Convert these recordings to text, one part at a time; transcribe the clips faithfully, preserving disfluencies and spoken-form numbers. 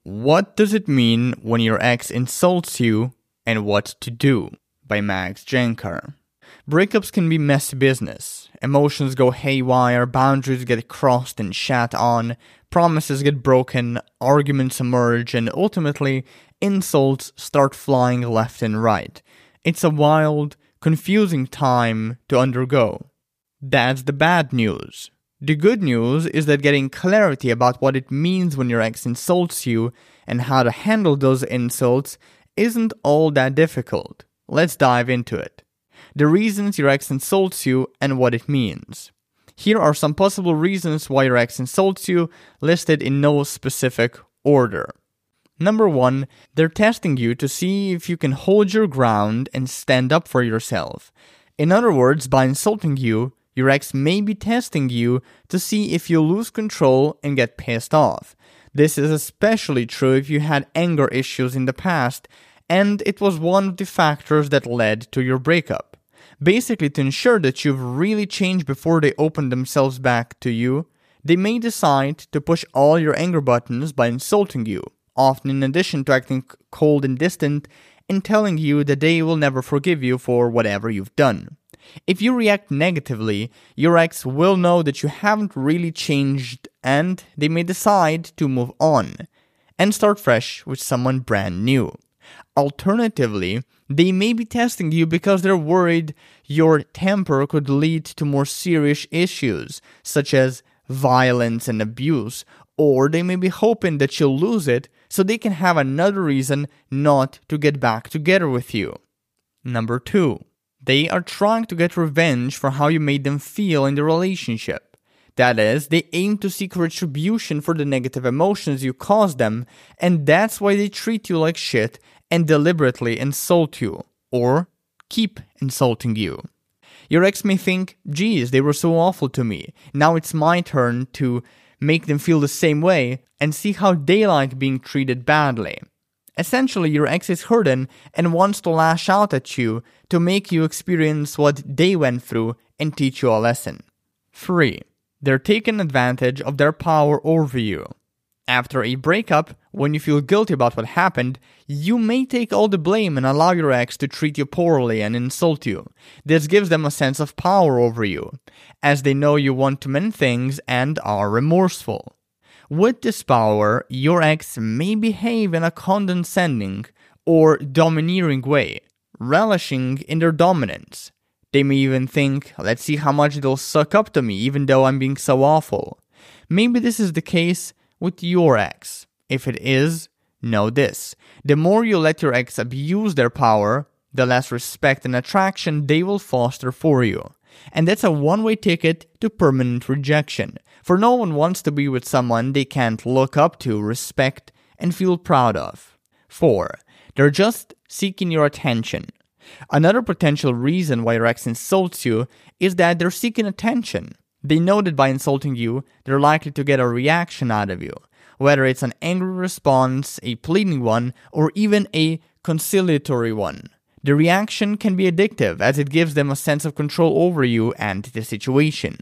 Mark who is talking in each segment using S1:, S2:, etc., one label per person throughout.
S1: What Does It Mean When Your Ex Insults You and What to Do? By Max Jankar. Breakups can be messy business. Emotions go haywire, boundaries get crossed and shat on, promises get broken, arguments emerge, and ultimately, insults start flying left and right. It's a wild, confusing time to undergo. That's the bad news. The good news is that getting clarity about what it means when your ex insults you and how to handle those insults isn't all that difficult. Let's dive into it. The reasons your ex insults you and what it means. Here are some possible reasons why your ex insults you, listed in no specific order. Number one, they're testing you to see if you can hold your ground and stand up for yourself. In other words, by insulting you, your ex may be testing you to see if you lose control and get pissed off. This is especially true if you had anger issues in the past, and it was one of the factors that led to your breakup. Basically, to ensure that you've really changed before they open themselves back to you, they may decide to push all your anger buttons by insulting you, often in addition to acting cold and distant and telling you that they will never forgive you for whatever you've done. If you react negatively, your ex will know that you haven't really changed and they may decide to move on and start fresh with someone brand new. Alternatively, they may be testing you because they're worried your temper could lead to more serious issues, such as violence and abuse, or they may be hoping that you'll lose it so they can have another reason not to get back together with you. Number two. They are trying to get revenge for how you made them feel in the relationship. That is, they aim to seek retribution for the negative emotions you caused them, and that's why they treat you like shit and deliberately insult you, or keep insulting you. Your ex may think, geez, they were so awful to me. Now it's my turn to make them feel the same way and see how they like being treated badly. Essentially, your ex is hurting and wants to lash out at you to make you experience what they went through and teach you a lesson. three. They're taking advantage of their power over you. After a breakup, when you feel guilty about what happened, you may take all the blame and allow your ex to treat you poorly and insult you. This gives them a sense of power over you, as they know you want to mend things and are remorseful. With this power, your ex may behave in a condescending or domineering way, relishing in their dominance. They may even think, let's see how much they'll suck up to me even though I'm being so awful. Maybe this is the case with your ex. If it is, know this. The more you let your ex abuse their power, the less respect and attraction they will foster for you. And that's a one-way ticket to permanent rejection. For no one wants to be with someone they can't look up to, respect, and feel proud of. four. They're just seeking your attention. Another potential reason why your ex insults you is that they're seeking attention. They know that by insulting you, they're likely to get a reaction out of you, whether it's an angry response, a pleading one, or even a conciliatory one. The reaction can be addictive as it gives them a sense of control over you and the situation.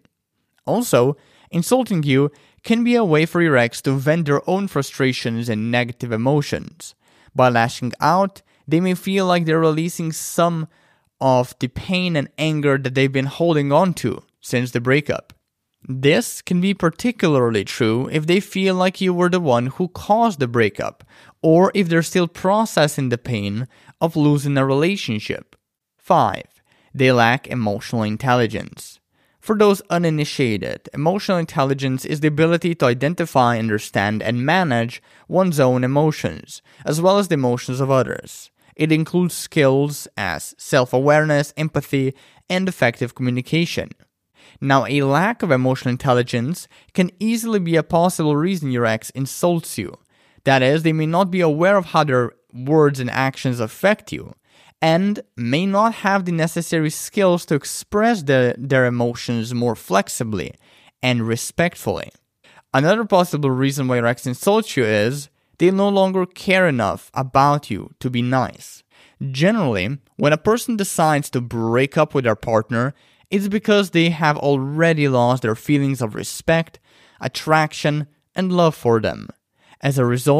S1: Also, insulting you can be a way for your ex to vent their own frustrations and negative emotions. By lashing out, they may feel like they're releasing some of the pain and anger that they've been holding on to since the breakup. This can be particularly true if they feel like you were the one who caused the breakup, or if they're still processing the pain of losing a relationship. five. They lack emotional intelligence. For those uninitiated, emotional intelligence is the ability to identify, understand, and manage one's own emotions, as well as the emotions of others. It includes skills as self-awareness, empathy, and effective communication. Now, a lack of emotional intelligence can easily be a possible reason your ex insults you. That is, they may not be aware of how their words and actions affect you, and may not have the necessary skills to express the, their emotions more flexibly and respectfully. Another possible reason why your ex insults you is they no longer care enough about you to be nice. Generally, when a person decides to break up with their partner, it's because they have already lost their feelings of respect, attraction, and love for them. As a result,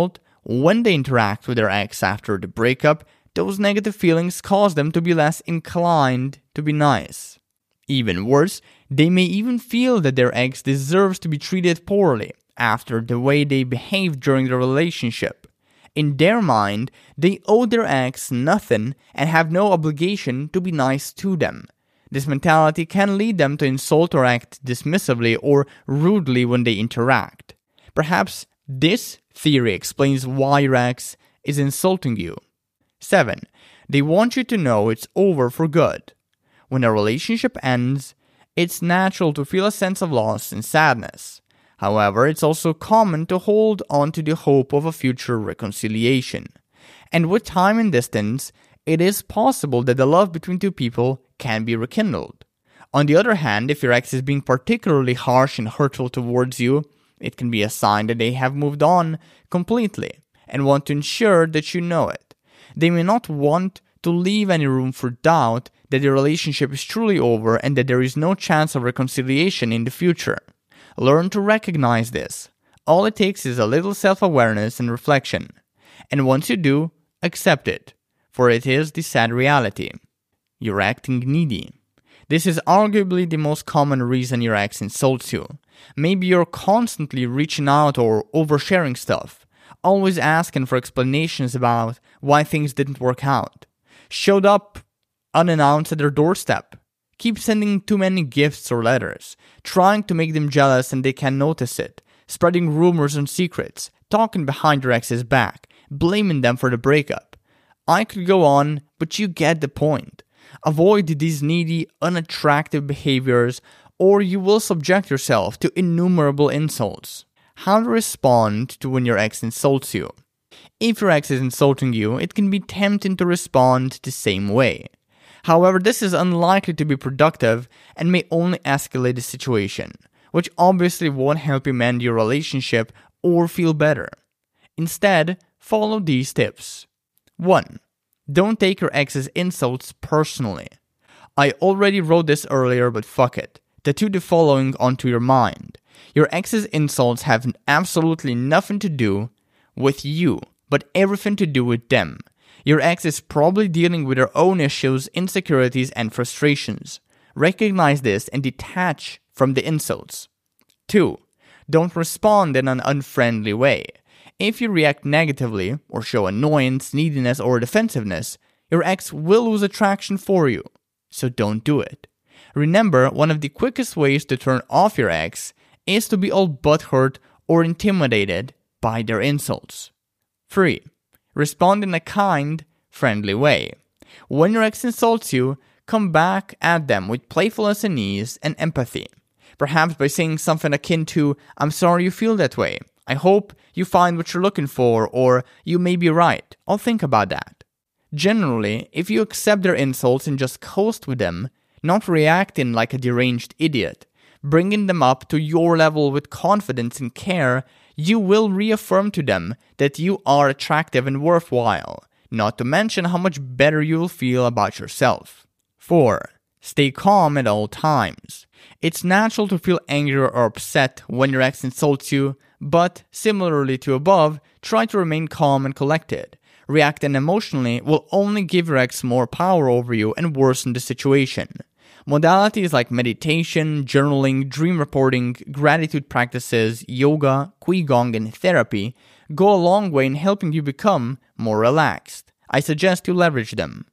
S1: When they interact with their ex after the breakup, those negative feelings cause them to be less inclined to be nice. Even worse, they may even feel that their ex deserves to be treated poorly after the way they behaved during the relationship. In their mind, they owe their ex nothing and have no obligation to be nice to them. This mentality can lead them to insult or act dismissively or rudely when they interact. Perhaps this theory explains why your ex is insulting you. seven. They want you to know it's over for good. When a relationship ends, it's natural to feel a sense of loss and sadness. However, it's also common to hold on to the hope of a future reconciliation. And with time and distance, it is possible that the love between two people can be rekindled. On the other hand, if your ex is being particularly harsh and hurtful towards you, it can be a sign that they have moved on completely and want to ensure that you know it. They may not want to leave any room for doubt that the relationship is truly over and that there is no chance of reconciliation in the future. Learn to recognize this. All it takes is a little self-awareness and reflection. And once you do, accept it, for it is the sad reality. You're acting needy. This is arguably the most common reason your ex insults you. Maybe you're constantly reaching out or oversharing stuff, always asking for explanations about why things didn't work out. Showed up unannounced at their doorstep. Keep sending too many gifts or letters, trying to make them jealous and they can't notice it, spreading rumors and secrets, talking behind your ex's back, blaming them for the breakup. I could go on, but you get the point. Avoid these needy, unattractive behaviors, or you will subject yourself to innumerable insults. How to respond to when your ex insults you. If your ex is insulting you, it can be tempting to respond the same way. However, this is unlikely to be productive and may only escalate the situation, which obviously won't help you mend your relationship or feel better. Instead, follow these tips. one. Don't take your ex's insults personally. I already wrote this earlier, but fuck it. Tattoo the following onto your mind. Your ex's insults have absolutely nothing to do with you, but everything to do with them. Your ex is probably dealing with their own issues, insecurities, and frustrations. Recognize this and detach from the insults. two. Don't respond in an unfriendly way. If you react negatively or show annoyance, neediness, or defensiveness, your ex will lose attraction for you. So don't do it. Remember, one of the quickest ways to turn off your ex is to be all butthurt or intimidated by their insults. three. Respond in a kind, friendly way. When your ex insults you, come back at them with playfulness and ease and empathy. Perhaps by saying something akin to, "I'm sorry you feel that way. I hope you find what you're looking for," or "You may be right. I'll think about that." Generally, if you accept their insults and just coast with them, not reacting like a deranged idiot, bringing them up to your level with confidence and care, you will reaffirm to them that you are attractive and worthwhile, not to mention how much better you will feel about yourself. four. Stay calm at all times. It's natural to feel angry or upset when your ex insults you, but similarly to above, try to remain calm and collected. Reacting emotionally will only give your ex more power over you and worsen the situation. Modalities like meditation, journaling, dream reporting, gratitude practices, yoga, qigong, and therapy go a long way in helping you become more relaxed. I suggest you leverage them.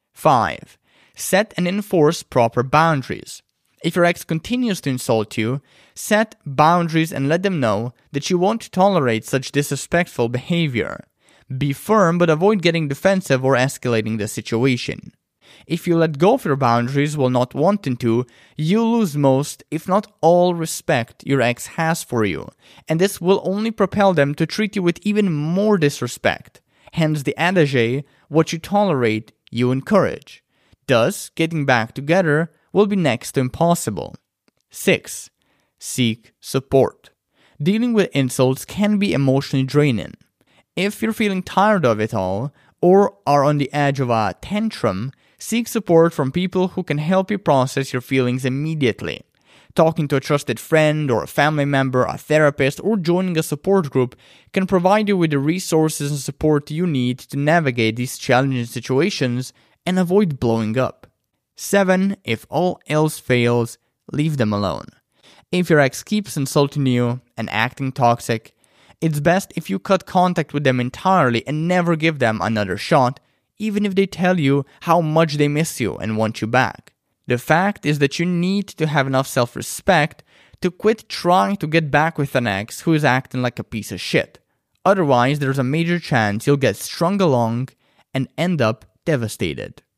S1: five. Set and enforce proper boundaries. If your ex continues to insult you, set boundaries and let them know that you won't tolerate such disrespectful behavior. Be firm, but avoid getting defensive or escalating the situation. If you let go of your boundaries while not wanting to, you'll lose most, if not all, respect your ex has for you, and this will only propel them to treat you with even more disrespect. Hence the adage, what you tolerate, you encourage. Thus, getting back together will be next to impossible. six. Seek support. Dealing with insults can be emotionally draining. If you're feeling tired of it all, or are on the edge of a tantrum, seek support from people who can help you process your feelings immediately. Talking to a trusted friend or a family member, a therapist, or joining a support group can provide you with the resources and support you need to navigate these challenging situations and avoid blowing up. seven. If all else fails, leave them alone. If your ex keeps insulting you and acting toxic, it's best if you cut contact with them entirely and never give them another shot, even if they tell you how much they miss you and want you back. The fact is that you need to have enough self-respect to quit trying to get back with an ex who is acting like a piece of shit. Otherwise, there's a major chance you'll get strung along and end up devastated.